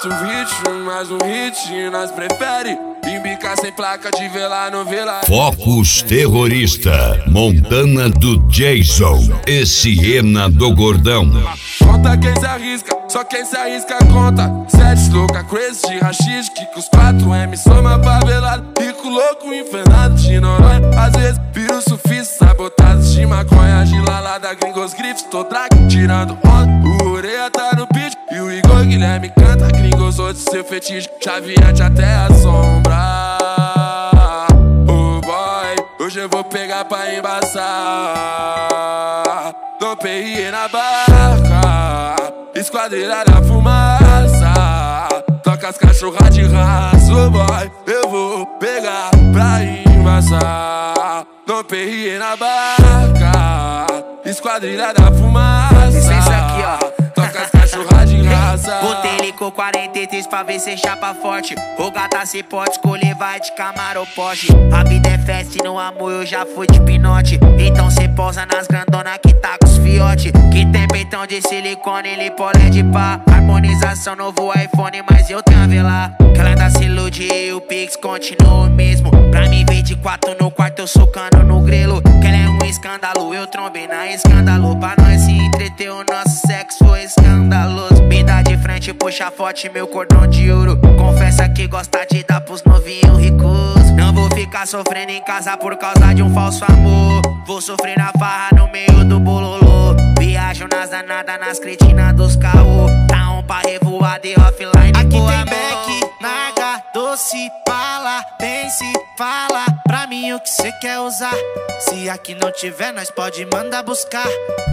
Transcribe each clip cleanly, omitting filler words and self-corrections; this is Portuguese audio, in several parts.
Bota um ritmo, mais um hit, nós prefere embicar sem placa de velar no velar. Focus Terrorista, Montana do Jason e Siena do Gordão. Conta quem se arrisca, só quem se arrisca conta. Sete louca, crazy de rachis, que com os 4M soma favelado. Rico louco, infernado de Noronha. Às vezes viro sufista, sabotados de maconha. Gilalada, gringos, grifes, tô drag, tirando onda. O Oreia tá no beat e o Igor Guilherme canta. Gringos, outros seu fetiche, chaveante até a sombra. Oh boy, hoje eu vou pegar pra embaçar. Dom Perrier na barca, esquadrilha da fumaça. Toca as cachorras de raça, oh boy, eu vou pegar pra embaçar. Dom Perrier na barca, esquadrilha da fumaça. Licença aqui, ó. Toca as cachorras de raça. Botei ele com 43 pra ver se chapa forte. O gata se pode escolher, vai de Camaro ou Porsche. A vida é festa e no amor eu já fui de pinote. Então cê pousa nas grandona que tá com os fiote. Que tem peitão de silicone, ele pode de pá. Harmonização, novo iPhone, mas eu tenho a velar. Que ela ainda se ilude e o Pix continua o mesmo. Pra mim ver de 4 no quarto, eu socando no grelo. Que ela é um escândalo, eu trombei na escândalo. Pra nós se entreter, o nosso sexo foi escandaloso. Me dá de frente, puxa forte, meu cordão de ouro. Confessa que gosta de dar pros novinhos ricos. Não vou ficar sofrendo em casa por causa de um falso amor. Vou sofrer na farra no meio do bololô. Viajo nas danadas, nas cretinas dos caô. Tá um pra revoada e offline. Aqui tem Beck, Naga, Doce, Pala, Pense, fala pra mim o que cê quer usar. Se aqui não tiver, nós pode mandar buscar.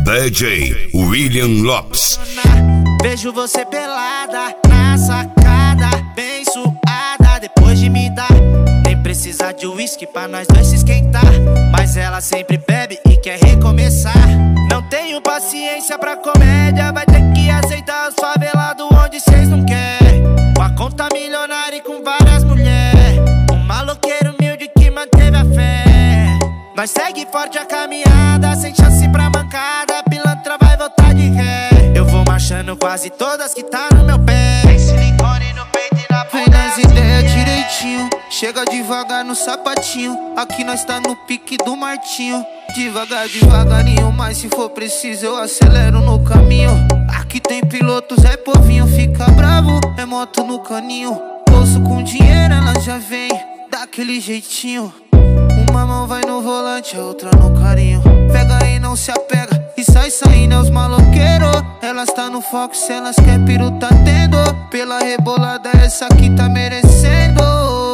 DJ William Lopes. Vejo você pelada na sacada, bem suada, depois de me dar. Nem precisa de uísque pra nós dois se esquentar. Mas ela sempre bebe e quer recomeçar. Não tenho paciência pra comédia, vai ter que aceitar os favelados onde cês não querem. Com a conta milionária e com várias mulheres. Um maloqueiro humilde que manteve a fé. Nós segue forte a caminhada, sem chance pra mancada. A pilantra vai voltar de ré. Eu vou marchando quase todas que tá no meu pé. Tem silicone no peito e na vem nas ideias direitinho, chega devagar no sapatinho. Aqui nós tá no pique do Martinho. Devagar, devagarinho, mas se for preciso eu acelero no caminho. Aqui tem pilotos, é povinho, fica bravo, é moto no caninho. Bolso com dinheiro, ela já vem daquele jeitinho. Uma mão vai no volante, a outra no carinho. Pega e não se apega, e sai saindo é os maloqueiros. Elas tá no foco, se elas quer piru tá tendo. Pela rebolada essa aqui tá merecendo.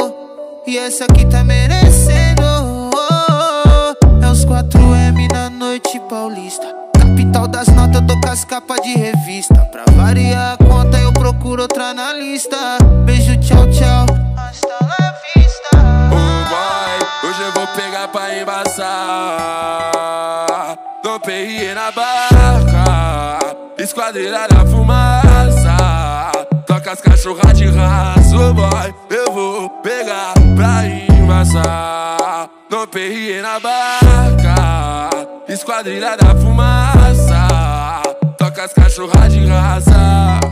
E essa aqui tá merecendo. É os 4M na noite paulista. Capital das notas, eu tô com as capas de revista. Pra variar a conta eu procuro outra na lista. Beijo, tchau, tchau, hasta la vista. Oh boy, hoje eu vou pegar pra embaçar. Dom Perrier na barca, esquadrilha da fumaça. Toca as cachorras de raça, oh boy, eu vou pegar pra embaçar. Dom Perrier na barca, esquadrilha da fumaça. Toca as cachorras de raça.